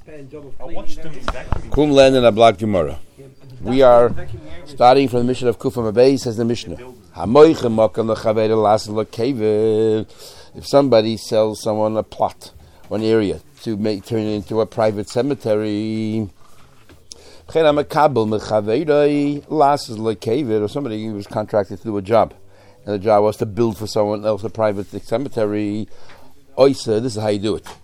Kum Len and Ablad Gemara. We are starting from the Mishnah of Kufa Mabei, says the Mishnah. If somebody sells someone a plot, one area, to turn it into a private cemetery, or somebody was contracted to do a job, and the job was to build for someone else a private cemetery, this is how you do it.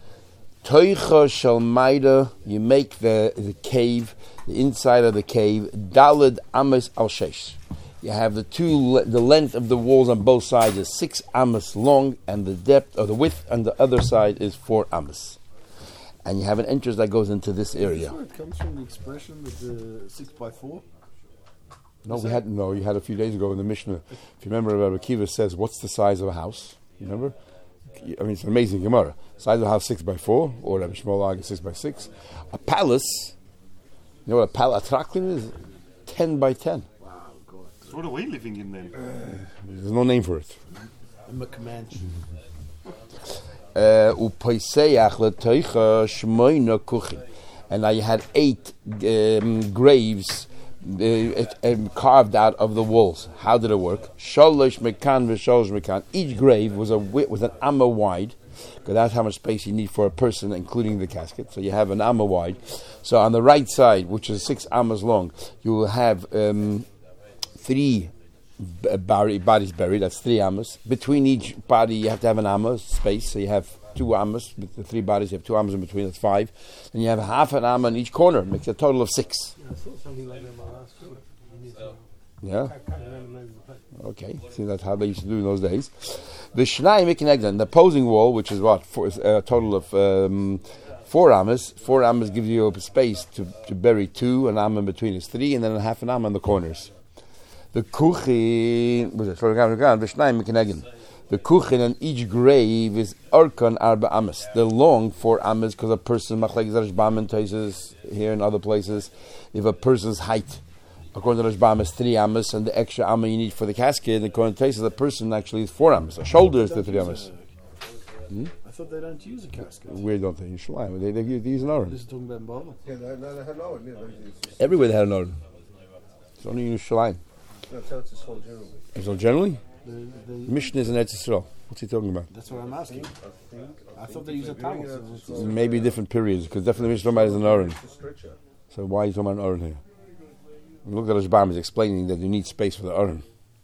You make the cave, the inside of the cave, daled amas al sheish. You have the length of the walls on both sides is 6 amas long, and the depth or the width on the other side is 4 amas. And you have an entrance that goes into this area. It comes from the expression with the 6x4. You had a few days ago in the Mishnah. If you remember, Rabbi Akiva says, "What's the size of a house?" You remember? I mean, it's an amazing Gemara. Size of a house 6x4, or Rabbi Shmuel Ag 6x6. A palace, you know what a traklin is? 10x10. So what are we living in then? There's no name for it. I'm a Comanche. And now you had 8 graves carved out of the walls. How did it work? Shalosh mekan v'shalosh mekan. Each grave was an amma wide, because that's how much space you need for a person, including the casket. So you have an amma wide. So on the right side, which is 6 ammas long, you will have 3 bodies buried. That's 3 ammas. Between each body, you have to have an amma space. So you have 2 ammas. With the 3 bodies, you have 2 ammas in between. That's 5. And you have half an amma in each corner. Makes a total of 6. I saw something like that last year. Yeah. Okay. See, that's how they used to do in those days. The Shnai Mikinegdan, the opposing wall, which is what? A total of 4 ammas. 4 ammas gives you a space to bury 2. An amma in between is 3, and then a half an amma in the corners. The kuchin, the Shnai Mikinegdan. The kuchin on each grave is Arkan Arba Amas. They're long 4 Amas because a person, Machlek Zarashbam and Taises here and other places, if a person's height, according to Rashbam, is 3 Amas, and the extra Amma you need for the casket, according to Taises, the person actually is 4 Amas. A shoulder is the 3 Amas. I thought they don't use a casket. Where don't they? In Shalim. They use an Aron. This is talking about Baba. Yeah, they had an Oren. Everywhere they had an Aron. It's only in Shalim. That's how it's sold generally. So generally? The Mishnah is in Eretz Yisrael. What's he talking about? That's what I'm asking. I thought they use a towel. Maybe different periods, because definitely Mishnah is an Aron. So why are you talking about an Aron here? Look at Rashbam is explaining that you need space for the Aron.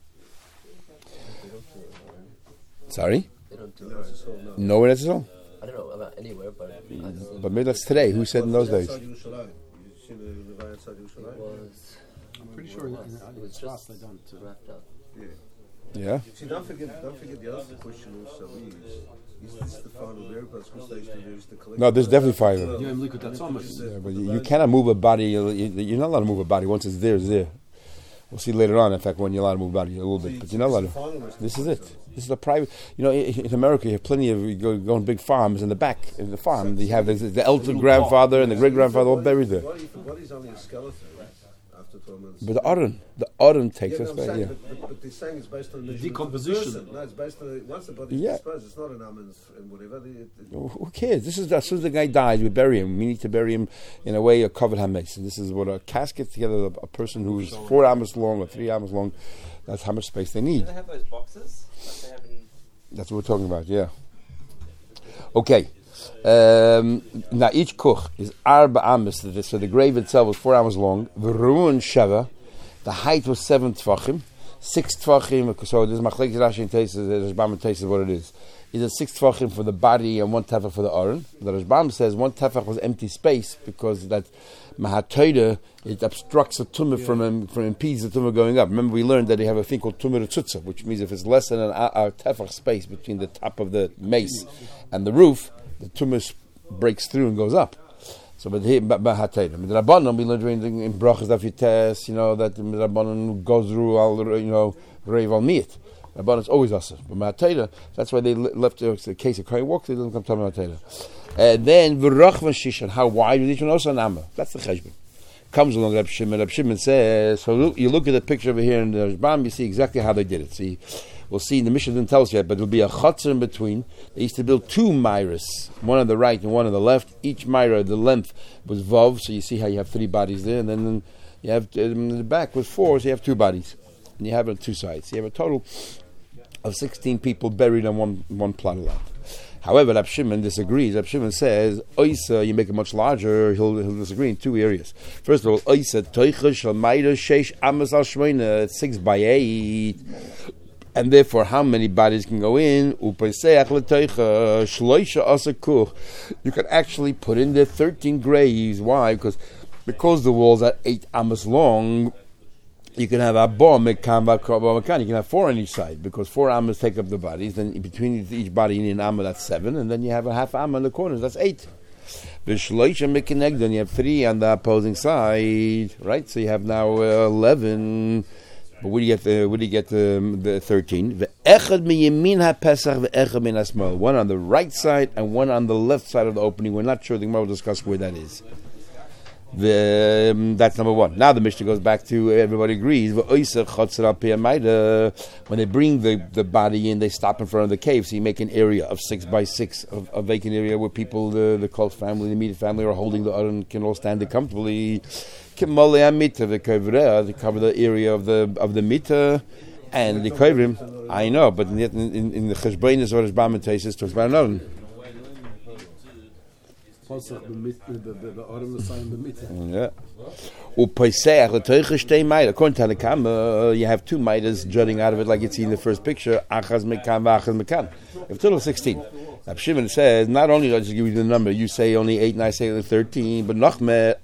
Sorry? They don't do it. Nowhere in Eretz Yisrael? I don't know about anywhere, but But maybe that's today. Who said in those days? I'm pretty sure in it's Strauss just they don't. wrapped up. Yeah? See, don't forget the other question also is this the final miracles? Because they used to collect. No, there's definitely 5 of them. You look at that Thomas. Yeah, but you cannot move a body. You're not allowed to move a body. Once it's there, it's there. We'll see later on, in fact, when you're allowed to move a body a little bit. But you're not allowed to. This is it. This is a private. You know, in America, you have plenty of go on big farms. In the back of the farm, you have the elder grandfather and the great grandfather all buried there. What if the body's only a skeleton after 12 months? But the Aron takes us back. Yeah. But they're saying it's based on the decomposition. No, it's based on once the body's disposed. It's not an almonds and whatever. Who cares? This is as soon as the guy dies, we bury him. We need to bury him in a way of covered hames. And this is what a casket together. A person who is 4 amos long or 3 amos long. That's how much space they need. Do they have those boxes? Like they have in... That's what we're talking about. Yeah. Okay. Now each kuch is arba amos. So the grave itself was 4 amos long. The ruin sheva. The height was 7 tfachim. 6 tfachim. So this is Machlek Rashi and Taisus. Rashbam and Taisus what it is. Is 6 tfachim for the body and 1 tefach for the aron. The Rashbam says 1 tefach was empty space because that mahatoida it obstructs a tumor from impedes the tumor going up. Remember we learned that they have a thing called tumor tzutza, which means if it's less than a tefach space between the top of the mace and the roof, the tumor breaks through and goes up. So, but here, mahatoida. The Rabbanon we learned in brachas dafites, that the Rabbanon goes through all, reiv al miyat. Rabbanon is always us, but mahatoida. That's why they left the case of Kohen walk. They didn't come to mahatoida. And then v'rachvan shishan. How wide is each one? Also an amma. That's the cheshbon. Comes along Reb Shimon. Reb Shimon says. So you look at the picture over here in the Rashbam. You see exactly how they did it. See, We'll see. The Mishnah didn't tell us yet, but there'll be a chutzner in between. They used to build 2 myras, one on the right and one on the left. Each myra, the length was vav, so you see how you have 3 bodies there, and then you have in the back was 4, so you have 2 bodies, and you have it on 2 sides. So you have a total of 16 people buried on one plot of land. However, Rab Shimon disagrees. Rab Shimon says, Oisa, you make it much larger, he'll disagree in 2 areas. First of all, Oisa, Toicha Shalmaida Sheish Amas Al Shmoina, 6 by 8. And therefore, how many bodies can go in? Upaiseach L'Toicha Shloisha Asakuch. You can actually put in there 13 graves. Why? Because the walls are 8 amas long, you can have Abba Mekan, you can have 4 on each side, because 4 amas take up the bodies. Then between each body you need an amma, that's 7, and then you have a half amma in the corners, that's 8. V'shloisha mekineg, then you have 3 on the opposing side, right? So you have now 11. But where do you get the 13? Ve'echad miyamin ha'pesach ve'echad min ha'smal. One on the right side and one on the left side of the opening. We're not sure. The Gemara will discuss where that is. That's number 1. Now the Mishnah goes back to everybody agrees. When they bring the body in, they stop in front of the cave. So you make an area of 6 by 6, a vacant area where people, the close family, the immediate family, are holding the other and can all stand there comfortably. To cover the area of the mita and the kovrim. I know, but in the cheshbeinis or Rashbam Teisus talks about another. Yeah. According to the Kama, you have 2 midas jutting out of it, like you see in the first picture. Achaz mekan v'achaz mekan. You have a total of 16. Rab Shimon says, not only do I just give you the number, you say only 8 and I say only 13, but Nachme,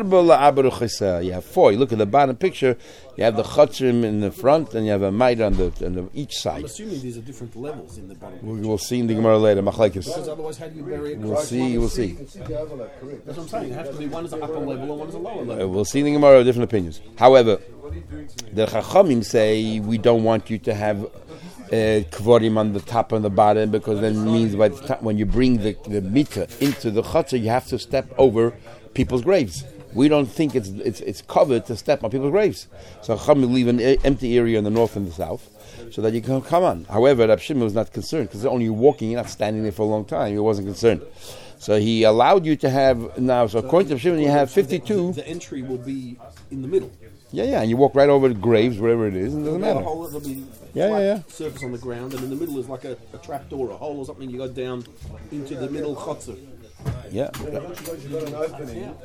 you have 4. You look at the bottom picture, you have the chutzrim in the front, and you have a mida on each side. I'm assuming these are different levels in the bottom. We'll see in the Gemara later, machlekes. Because otherwise, how do you bury it? We'll see. That's what I'm saying. It has to be one is an upper level and one is a lower level. We'll see in the Gemara different opinions. However, the Chachamim say we don't want you to have kvorim on the top and the bottom, because then it means by the time when you bring the mita into the chutzah, you have to step over people's graves. We don't think it's covered to step on people's graves. So Chachamim leave an empty area in the north and the south, so that you can come on. However, Rab Shimon was not concerned, because only walking, you're not standing there for a long time. He wasn't concerned. So he allowed you to have now. So according to Rab Shimon, you have 52. The entry will be in the middle. Yeah, and you walk right over the graves, wherever it is, and it doesn't matter. There'll be Yeah. surface on the ground, and in the middle is like a trap door, a hole or something. You go down into the middle chutzah. Yeah. Once you got an opening,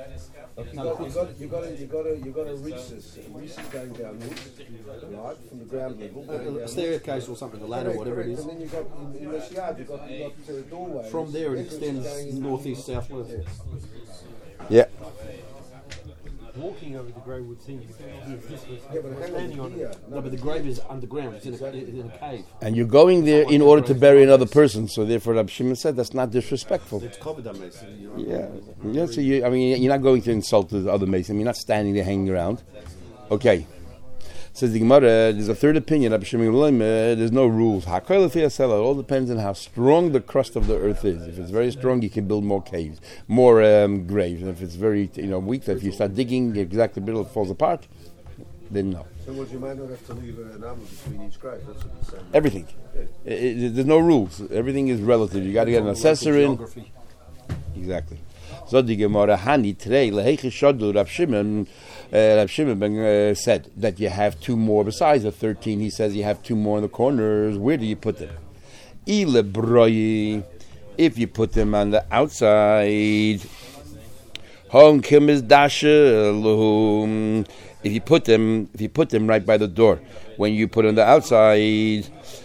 you got a recess going downwards, right, from the ground level. A staircase or something, a ladder, whatever it is. And then you got in this yard, you got doorways. From there, it extends northeast, southwest. Yeah. Walking over the grave would seem this was but standing on it. No, but the grave is underground. It's in a cave. And you're going there in order to bury another person. So therefore, Rab Shimon said that's not disrespectful. It's covered on mason. Yeah. So you're not going to insult the other mason. You're not standing there hanging around. Okay. Says the Gemara, there's a third opinion. Rab Shimon, there's no rules. It all depends on how strong the crust of the earth is. If it's very strong, you can build more caves, more graves. And if it's very weak, if you start digging, exactly the middle falls apart, then no. So what you might not have to leave an arm between each grave. That's what you're saying. Everything. There's no rules. Everything is relative. You got to get an assessor in. Exactly. So the Gemara Hani today Rab Shimon said that you have 2 more besides the 13. He says you have 2 more in the corners. Where do you put them? If you put them on the outside, if you put them right by the door, when you put on the outside,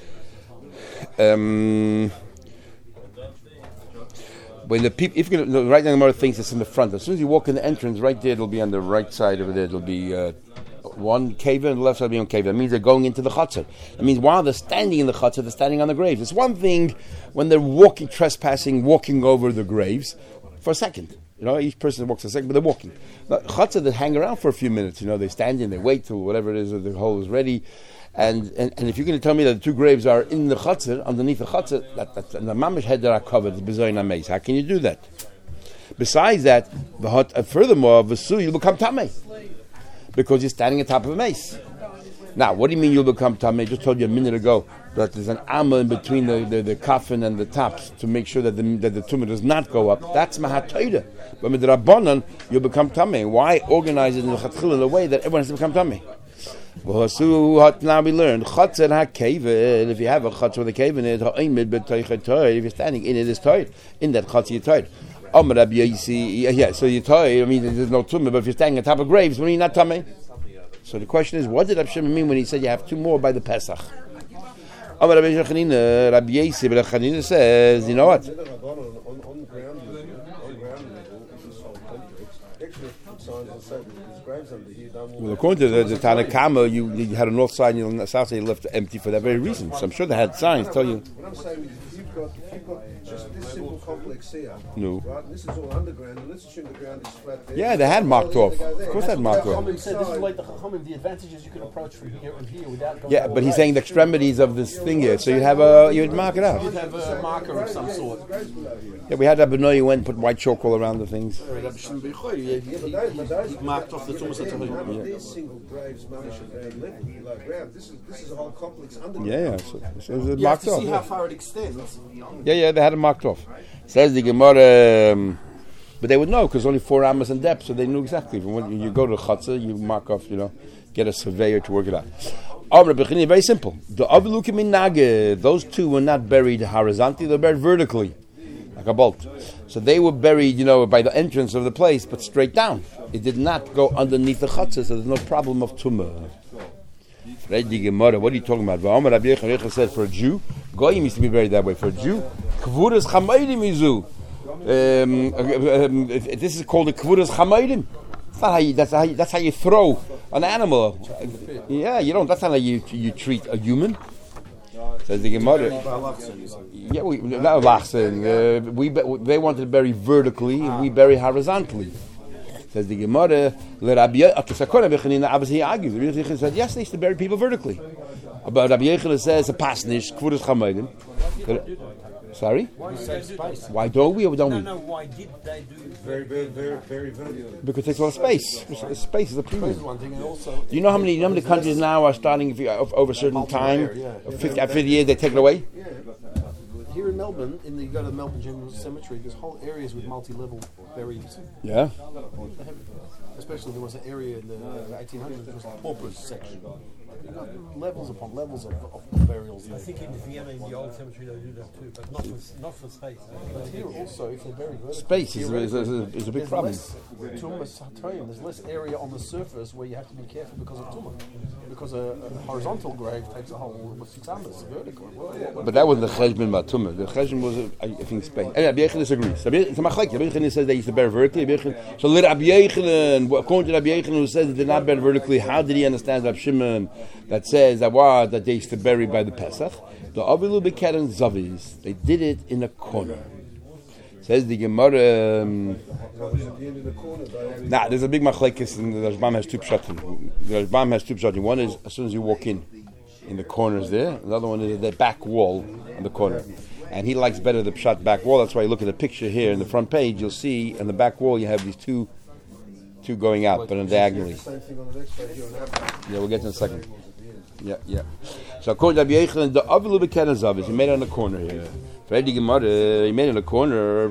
when the people, if you're gonna, right now the Gemara thinks it's in the front. As soon as you walk in the entrance, right there, it'll be on the right side over there. It'll be one cave and the left side will be on cave. That means they're going into the chutzah. That means while they're standing in the chutzah, they're standing on the graves. It's one thing when they're walking over the graves for a second. Each person walks a second, but they're walking. Chutzah, they hang around for a few minutes. They stand in, they wait till whatever it is, the hole is ready. And if you're going to tell me that the 2 graves are in the chutzah, underneath the chutzah, and the mamish head that are covered, how can you do that? Besides that, furthermore, you'll become tamei, because you're standing on top of a mace. Now, what do you mean you'll become tamei? I just told you a minute ago that there's an amma in between the coffin and the tops to make sure that the tumah does not go up. That's mahat Torah. But with the Rabbanan, you become tamei. Why organize it in the way that everyone has to become tamei? Now we learned chatzar hakeven. If you have a chatzar with a cave in it, if you're standing in it, is tight. In that chatzar, you're tight. So you're tight. I mean, there's no tumah. But if you're standing on top of graves, when you're not tamei. So the question is, what did Rabbi Shimon mean when he said you have two more by the Pesach? Rabbi Yossi says, you know what? On ground level, this whole complex, extra signs and say there's graves under here. Well, according to the Tanakama, you had a north side and the south side you left empty for that very reason. So I'm sure they had signs tell you. What I'm saying is, if you've got just this simple complex here, No. right? And this is all underground, and let's assume the ground is flat there. Yeah, they had marked off. Of course, they had marked off. Chachamim said this is like the Chachamim. The advantage is you can approach from here and here without going. Yeah, but he's saying the extremities of this thing here. So you'd mark it out. You'd have a marker of some sort. Yeah, we had that Benoy who went and put white chalk all around the things. He marked off the Tumas HaTohim. These single graves, mamish and ground level, below ground. This is a whole complex underground. Yeah. So it was You have marked to off. see how far it extends. Yeah, they had it marked off. Says the Gemara, but they would know because only 4 amas in depth, so they knew exactly. From when you go to Chatzah, you mark off, get a surveyor to work it out. Very simple. The Avilukim in Nage, those two were not buried horizontally, they were buried vertically, like a bolt. So they were buried, by the entrance of the place, but straight down. It did not go underneath the Chatzah, so there's no problem of tumah. What are you talking about? Rabbi Yechon said for a Jew, Goyim used to be buried that way. For a Jew, Kvuras Chamaydim Izu. This is called a Kvuras Chamaydim. That's how you throw an animal. Yeah, you don't. That's not how you treat a human. Says the Gemara. They wanted to bury vertically, and we bury horizontally. Says the Gemara, he argues. Rabbi Yechon said, yes, they used to bury people vertically. But Rabbi Yechon says, a pasnish, kvuras chamaydim. Sorry? Why don't we or don't we? No, why did they do Very vertical. Because it takes a lot of space. Space is a premium. One thing, and also Do you know how many countries now are starting, if you, over a certain time, 50 years, they take it away? here in Melbourne, you go to the Melbourne General Cemetery, there's whole areas with multi-level buried. Yeah. Especially there was an area in the 1800s, there was a paupers section. You got levels upon levels of burials there. I think in Vienna, in the old cemetery, they do that too, but not for space. But here also, if they're very vertical, Space is a big problem. There's less area on the surface where you have to be careful because of tumah. Because a horizontal grave takes a whole 6 hours vertical. But that wasn't the cheshbon matumah. The cheshbon was, I think, space. And Rabbi Yechon disagrees. Rabbi Yechon says they used to bury vertically. So Rabbi Yechon, according to Rabbi Yechon, who says they did not bury vertically, how did he understand Rabbi Shimon that says that they used to bury by the Pesach? The Avilu Bekeren Zavis, they did it in a corner. Says the Gemara. There's a big machlekes, and the Rashbam has two pshatim. The Rashbam has two pshatim. One is as soon as you walk in the corners there. The other one is the back wall on the corner. And he likes better the pshat back wall. That's why you look at the picture here in the front page. You'll see in the back wall you have these two going out, but diagonally. Yeah, we'll get to in a second. Yeah. So according to Rabbi Yechon, the Avilu Bekeren Zavis, he made it on the corner here. He made it in the corner.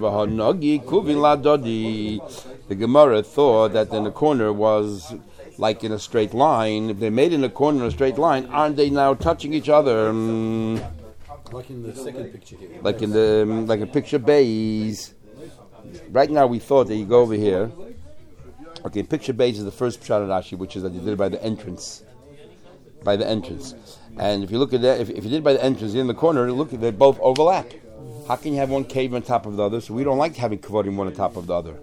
The Gemara thought that in the corner was like in a straight line. If they made it in a corner in a straight line, aren't they now touching each other? Like in the second picture here. Like a picture base. Right now we thought that you go over here. Okay, picture base is the first pshat Rashi, which is that you did it by the entrance. And if you look at that, if you did it by the entrance in the corner, look, they both overlap. How can you have one cave on top of the other? So we don't like having kavodim one on top of the other.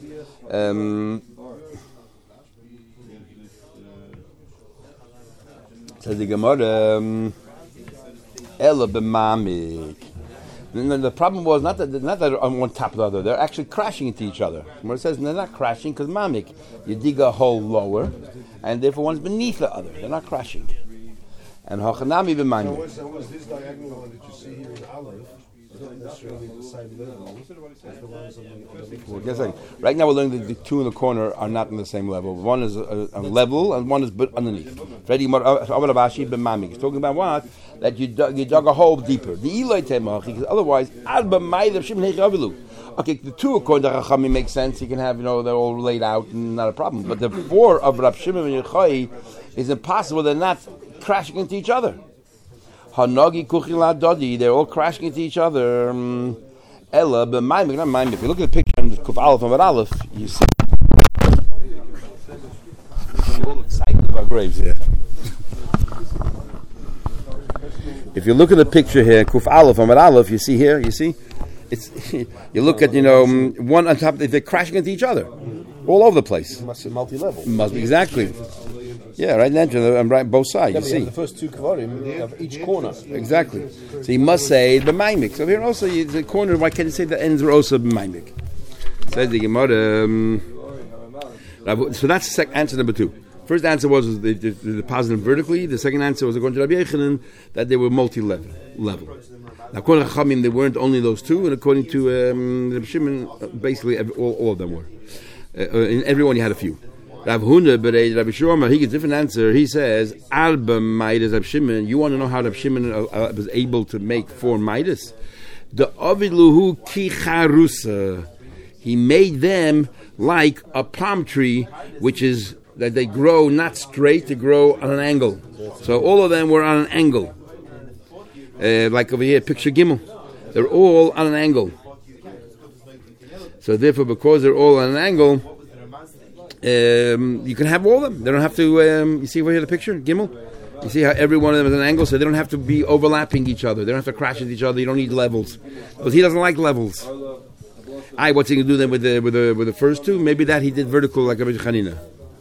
Says the Gemara, Ela b'mamik. The problem was not that on one top of the other. They're actually crashing into each other. Gemara says they're not crashing because mamik. You dig a hole lower, and therefore one's beneath the other. They're not crashing. And hachanami b'mamik. So was this diagonal line that you see here in Aleph? not necessarily the same level as the ones on the Well, guess what? Right now we're learning that the two in the corner are not on the same level. One is a level and one is underneath. He's talking about what? That you dug a hole deeper. The Eloi Temach, because otherwise, okay, the two according to Chachamim makes sense. You can have, they're all laid out and not a problem. But the four of Rab Shimon and Yochai is impossible. They're not crashing into each other. Hanagi Kuchila Dodi, they're all crashing into each other. Ella, but not Maimik. If you look at the picture on Kuf Aleph and Aleph, you see. We're all excited about graves here. If you look at the picture here, Kuf Aleph and Aleph, you see, it's you look at one on top. They're crashing into each other, all over the place. It must be multi-level. Must be exactly. Yeah, right now, right both sides. You see the first two kvarim of each corner. exactly. So you must say b'maimik. So here also the corner. Why can't you say the ends are also b'maimik? Says the Gemara. So that's answer number two. First answer was the positive vertically. The second answer was according to Rabbi Yechanan that they were multi-level. Now, according to Chachamim, they weren't only those two, and according to Rabbi Shimon, basically all of them were. In everyone, you had a few. Rav Huna, but Rabbi Shurma, he gets a different answer. He says, Alba Midas Rabbi Shimon. You want to know how Rabbi Shimon was able to make 4 Midas? The Aviluhu Kicharusa. He made them like a palm tree, which is that they grow not straight, they grow on an angle. So all of them were on an angle. Like over here, picture Gimel. They're all on an angle. So therefore, because they're all on an angle, you can have all of them. They don't have to, you see over here the picture, Gimel? You see how every one of them is an angle, so they don't have to be overlapping each other. They don't have to crash into each other. You don't need levels. Because he doesn't like levels. What's he going to do then with the first two? Maybe that he did vertical like Rabbi Chanina.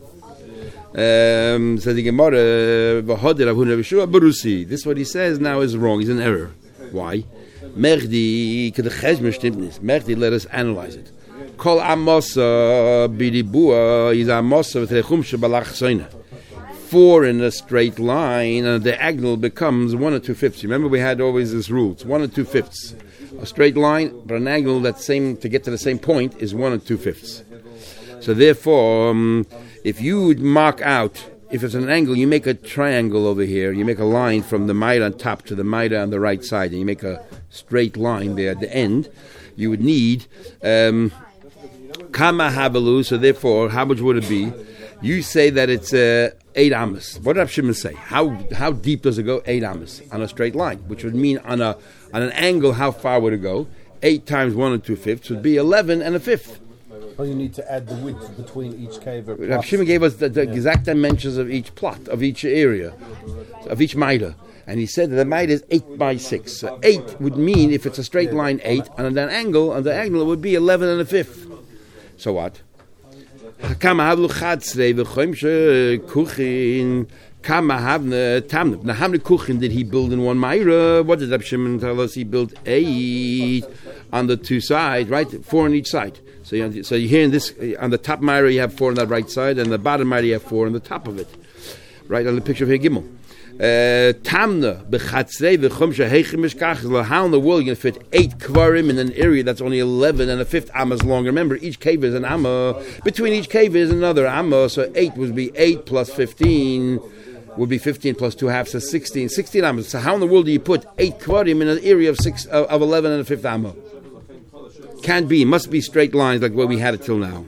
Says the Gemara, this is what he says now is wrong. He's in error. Why? Merdi let us analyze it. Kol amosa bidibua is amosa v'telechum shebalach soina. 4 in a straight line, and the diagonal becomes 1 or 2/5. Remember, we had always this rule: it's 1 or 2/5. A straight line, but an angle to get to the same point is 1 or 2/5. So therefore, if you would mark out, if it's an angle, you make a triangle over here. You make a line from the Maida on top to the Maida on the right side, and you make a straight line there at the end. You would need Kama Habalu. So therefore, how much would it be? You say that it's 8 amas. What did Rav Shimon say? How deep does it go? 8 amas on a straight line, which would mean on an angle, how far would it go? 8 times 1 and 2/5 would be 11 and a 5th. Well, you need to add the width between each cave. Rav Shimon gave us the exact dimensions of each plot, of each area, of each Maida. And he said that the Maida is 8 by 6. So 8 would mean, if it's a straight line, 8, and on that angle, on the diagonal, it would be 11 and a 5th. So what? Kama havlu chatzrei v'choimshe kuchin. Kama havne tamne. Now, how many kuchin did he build in one Maira? What did Rav Shimon tell us? He built 8 on the 2 sides, right? 4 on each side. So you hear in this, on the top Maira you have 4 on the right side, and the bottom Maira you have 4 on the top of it. Right on the picture of here Gimel. Tamna b'chatzrei v'chumshe heichim mishkach. How in the world are you going to fit 8 kvarim in an area that's only 11 and a 5th amas long? Remember, each cave is an amma. Between each cave is another amma. So 8 would be 8 plus 15 would be 15 plus 2 halves, so 16. 16 amas. So how in the world do you put 8 kvarim in an area of 11 and a 5th amma? Can't be. It must be straight lines like what we had it till now.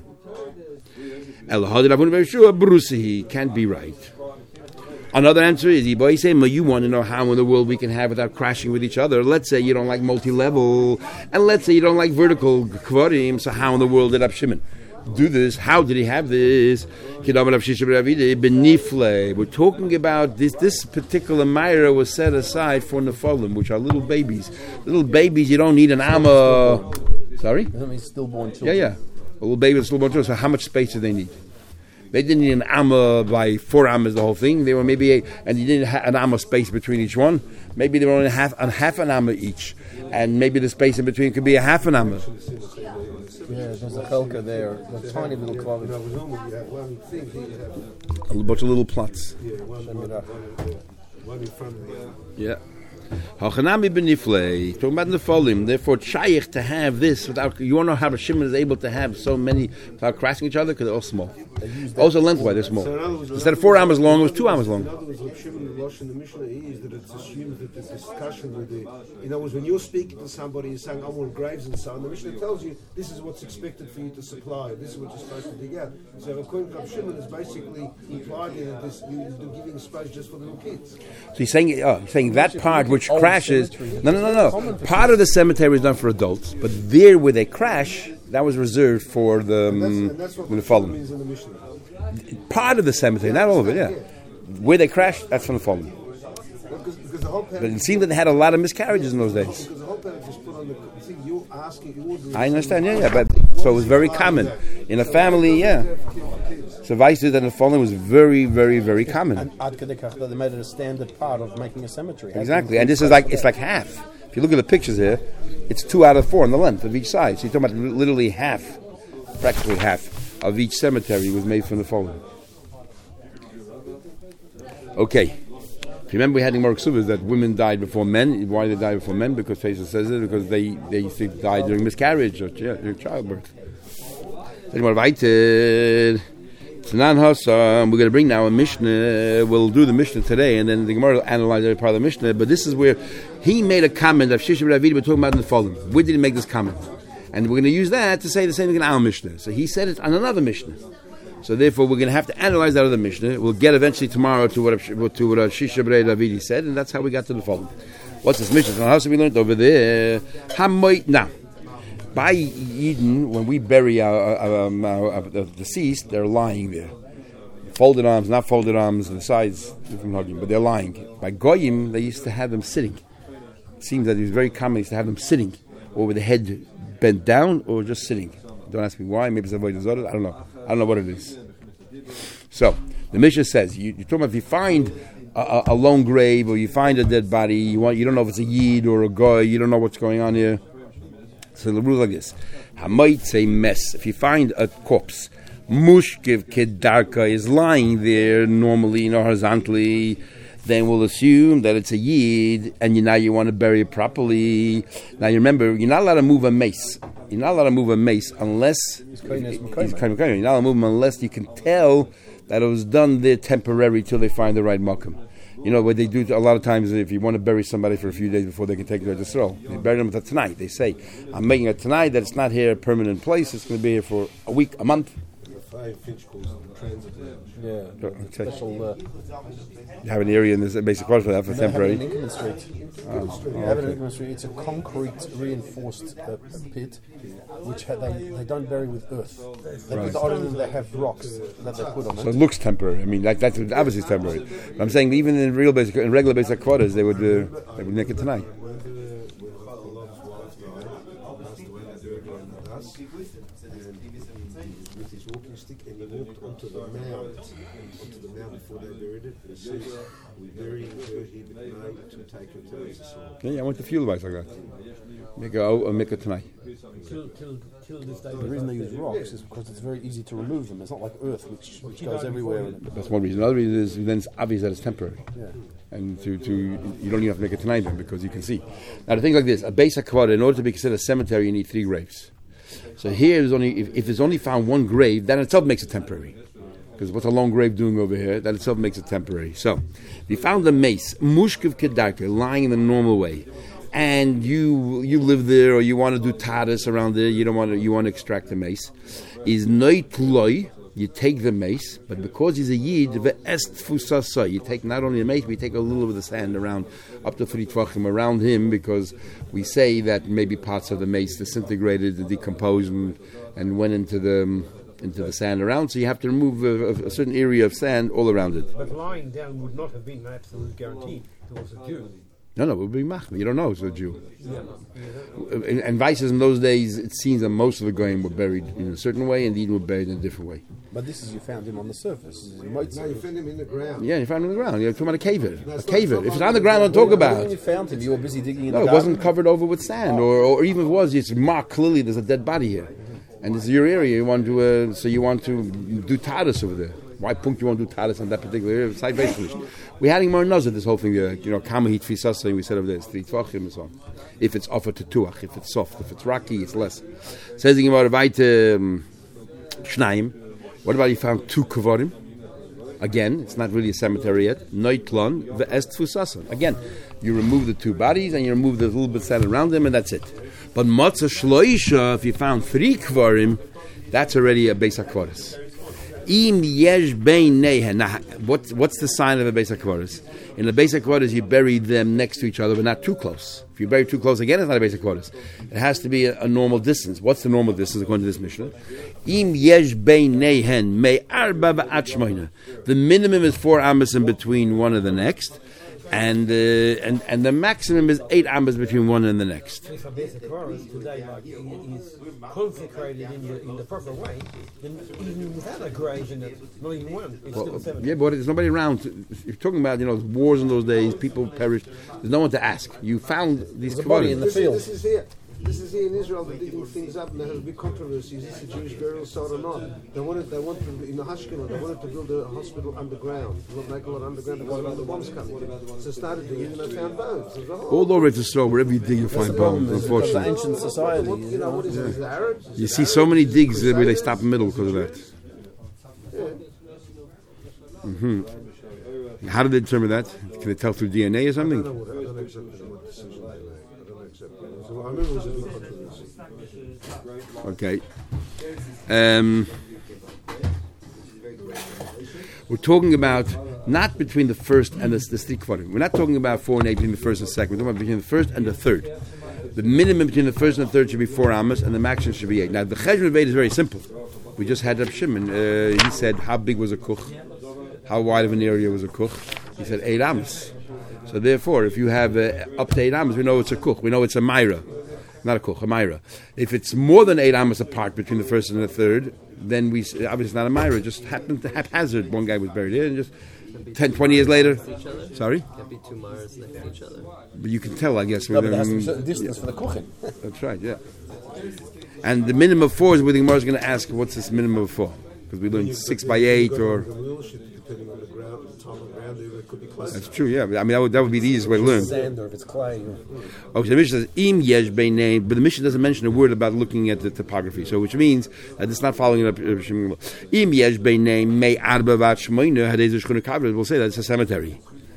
Can't be right. Another answer is, you want to know how in the world we can have without crashing with each other. Let's say you don't like multi-level, and let's say you don't like vertical kvarim, so how in the world did Rav Shimon do this? How did he have this? We're talking about this particular Maira was set aside for Nephilim, which are little babies. Little babies, you don't need an amma. Sorry? That means stillborn children. Yeah. A little baby with stillborn children. So how much space do they need? They didn't need an amma by 4 ammas, the whole thing. They were maybe and you didn't have an amma space between each one. Maybe they were only half an amma each, and maybe the space in between could be a half an amma. Yeah, there's a chelka there, a tiny little kvarim. A bunch of little plots. One in front of the other. Yeah. Hachanami beniflei. Talking about nefolim. Therefore, it's shaykh to have this without. You want to know how Shimon is able to have so many without crashing each other because they're all small. Also lengthwise, they're small. So in other words, Instead of 4 arms long, it was 2 arms long. In other words, what Shimon Rosh in the Mishnah is that it's assumed that there's a discussion with the. In other words, when you're speaking to somebody and saying, I want graves and so on, the Mishnah tells you this is what's expected for you to supply, this is what you're supposed to dig out. So according to Rav Shimon, it's basically implied there that this, you're giving space just for little kids. So he's saying that part which crashes. No. Part of the cemetery is done for adults, but there where they crash, that was reserved for the And that's what the fallen. means in the Mishnah. Part of the cemetery, not all of it. Yeah, where they crash, that's from the fallen. Because the whole But it seemed that they had a lot of miscarriages in those days. Because the whole panic is put on the thing you're asking, you're ordering. I understand. Yeah. But so it was very common in a family. Yeah. So Weiss that the fallen was very, very, very common. And Ad Kedei Kach, they made it a standard part of making a cemetery. Exactly, and this is it's like half. If you look at the pictures here, it's 2 out of 4 on the length of each side. So you're talking about literally half, practically half of each cemetery was made from the fallen. Okay. If you remember, we had in Mark Subas that women died before men. Why they died before men? Because Tesa says it, because they used to die during miscarriage or during childbirth. Anyway, we're going to bring now a Mishnah. We'll do the Mishnah today, and then the Gemara will analyze every part of the Mishnah. But this is where he made a comment of Shishim Ravidi, but talking about in the fallen. Where did he make this comment? And we're going to use that to say the same thing in our Mishnah. So he said it on another Mishnah. So therefore, we're going to have to analyze that other Mishnah. We'll get eventually tomorrow to what Shishim Ravidi said, and that's how we got to the fallen. What's this Mishnah? So how should we learn it over there? Now, by Eden, when we bury the deceased, they're lying there. Folded arms, not folded arms, the sides, different hugging, but they're lying. By Goyim, they used to have them sitting. It seems that it was very common, they used to have them sitting, or with the head bent down, or just sitting. Don't ask me why, maybe it's avoid the I don't know. I don't know what it is. So, the Mishnah says, you're talking about if you find a lone grave, or you find a dead body, you don't know if it's a Yid or a Goy, you don't know what's going on here. So the rule like this: Hamayt say mess. If you find a corpse, mushkiv kedarka is lying there normally, horizontally, then we'll assume that it's a yid, and now you want to bury it properly. Now you remember, you're not allowed to move a mace. You're not allowed to move a mace unless you're not allowed to move them unless you can tell that it was done there temporary till they find the right makam. You know what they do a lot of times, if you want to bury somebody for a few days before they can take it to the Yisrael, they bury them tonight. They say, I'm making it tonight, that it's not here a permanent place, it's going to be here for a week, a month. Finch calls it transit. Yeah. Special, you have an area in this basic quarter for that, for temporary. Have it in Inkerman Street. Have it in Inkerman Street. It's a concrete reinforced pit, which they don't bury with earth. They put the ordinary, they have rocks that they put on it. So it looks temporary. I mean, that's obviously temporary. But I'm saying even in regular basic quarters, they would make it tonight. With his walking stick, and he walked onto the mound before they buried it. And it says, "We're burying her here tonight to take her to Israel." Yeah, I went to field advice like that. Make it tonight. Till this day. The reason they use rocks is because it's very easy to remove them. It's not like earth, which goes everywhere. That's one reason. Another reason is then it's obvious that it's temporary. Yeah. And you don't even have to make it tonight then, because you can see. Now the thing like this, a basic kvara, in order to be considered a cemetery, you need 3 graves. So here is only if it's only found 1 grave, that itself makes it temporary. Because what's a long grave doing over here? That itself makes it temporary. So, we found a mace, mushkiv kedarka, lying in the normal way, and you live there, or you want to do tadas around there. You want to extract the mace. Is noitloi. You take the mace, but because he's a yid, you take not only the mace, but you take a little bit of the sand around, up to 3 tvachim around him, because we say that maybe parts of the mace disintegrated and decomposed and went into the sand around. So you have to remove a certain area of sand all around it. But lying down would not have been an absolute guarantee. It was a Jew. No, it would be machmir. You don't know it's a Jew. And vices in those days, it seems that most of the goyim were buried in a certain way, and the Eden were buried in a different way. But this is, you found him on the surface. No, you found him in the ground. Yeah, you found him in the ground. You're talking about a caver. A caver. If it's on the ground, don't talk about. When you found him, you were busy digging in the garden. garden. It wasn't covered over with sand, or even if it was, it's marked clearly there's a dead body here. And this is your area. You want to do tadas over there. Why punk you won't do talis on that particular area? Side basically. We had more nazar this whole thing. Kamahit fisasa. We said of this 3 tvachim and so on. If it's offered to tuach, if it's soft, if it's rocky, it's less. Says the Gemara Vaite Shnaim. What about you found 2 kavarim? Again, it's not really a cemetery yet. Noitlon ve'est fusasan. Again, you remove the 2 bodies and you remove the little bit sand around them, and that's it. But matzah shloisha, if you found 3 kvarim, that's already a beis hakvaris. Im yesh bein nehen. Now, what's the sign of a beis hakvaris? In the beis hakvaris, you bury them next to each other, but not too close. If you bury too close, again, it's not a beis hakvaris. It has to be a normal distance. What's the normal distance according to this Mishnah? Im yesh bein nehen me arba v'at shmoina. The minimum is 4 amos in between one and the next, and the maximum is 8 amos between one and the next. If a basic chorus today is consecrated in the proper way, then even without a grave in it, not even one, it's still 7. Yeah, but there's nobody around. You're talking about wars in those days. People perished. There's no one to ask. You found these body in the field. This is here in Israel. They're digging things up, and there has been controversy. Is this a Jewish burial site or not? They wanted to, in the Ashkelon, they wanted to build a hospital underground. Not make a lot underground because of the bombs coming. So started digging, and they found bones. All over Israel, wherever you dig, you find bones. Unfortunately, ancient society. What is it? Is it Arabs? You see so many digs where they stop in the middle because of that. Yeah. How did they determine that? Can they tell through DNA or something? I don't know exactly what decision they made. I don't know exactly. So I remember it was a big controversy. Okay. We're talking about not between the first and the 3 kvarim. We're not talking about 4 and 8 between the first and second. We're talking about between the first and the third. The minimum between the first and the third should be 4 amos, and the maximum should be 8. Now, the cheshbon of 8 is very simple. We just had Reb Shimon. He said, how big was a kuch? How wide of an area was a kuch? He said 8 amos. So therefore, if you have up to 8 amos, we know it's a kuch. We know it's a myra. Not a kuch, a myra. If it's more than 8 amos apart between the first and the third, then obviously it's not a myra. It just happened to haphazard. One guy was buried here, and just 10, 20 years later. Sorry? Can't be 2 myras next to each other. But you can tell, I guess. No, but there has to be a certain distance for the kuchen. That's right, yeah. And the minimum of 4 is where the Gemara is going to ask, what's this minimum of 4? Because we learned 6 by 8 or... Depending on the ground, the time of the ground, it could be close. That's true, yeah. I mean, that would be the easiest way to learn. Sand or if it's clay. Okay, the Mishnah says, Im yesh beinei, but the Mishnah doesn't mention a word about looking at the topography, so which means that it's not following up. Im yesh beinei mei arba vat shmoina hadei zeshchuna kavra. We'll say that it's a cemetery.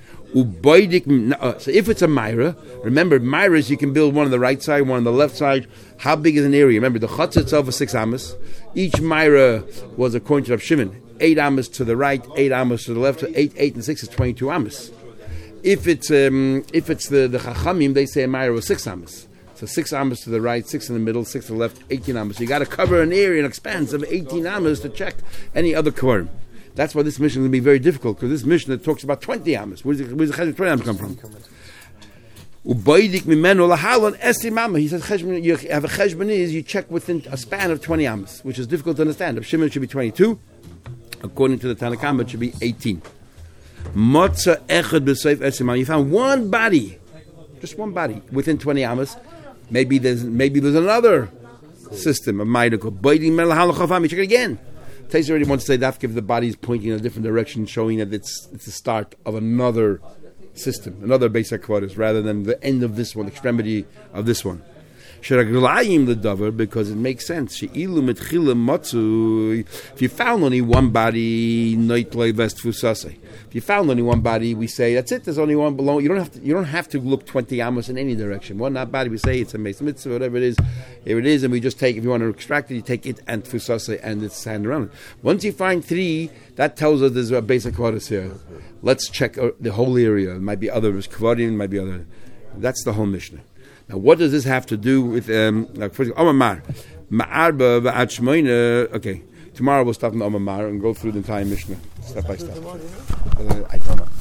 So if it's a myra, remember, myras you can build one on the right side, one on the left side. How big is an area? Remember, the chutz itself was 6 amos. Each myra was, according to Reb Shimon, 8 amos to the right, 8 amos to the left. So 8, and 6 is 22 amos. If it's the chachamim, they say a myra was 6 amos. So 6 amos to the right, 6 in the middle, 6 to the left, 18 amos. So you got to cover an area, an expanse of 18 amos to check any other kvarim. That's why this mission is going to be very difficult, because this mission talks about 20 amos. Where's the 20 amos come from? He says you have a cheshbon is you check within a span of 20 amos, which is difficult to understand. If Shimon should be 22, according to the Tanakh, it should be 18. You found one body, just one body within 20 amos. Maybe there's another system of Maidako. You check it again. Taisa already wants to say that if the body is pointing in a different direction, showing that it's the start of another system, another basic quotas, rather than the end of this one, extremity of this one. Because it makes sense. If you found only one body, if you found only one body, we say that's it. There's only one below. You don't have to look 20 amos in any direction. One not body, we say it's a mitzvah, whatever it is. Here it is, and we just take. If you want to extract it, you take it and tfusase and it's sand around it. Once you find 3, that tells us there's a basic quotas here. Let's check the whole area. It might be other kvarim, it might be other. That's the whole Mishnah. Now, what does this have to do with Omar? Okay, tomorrow we'll start in Omar and go through the entire Mishnah step by step. I don't know.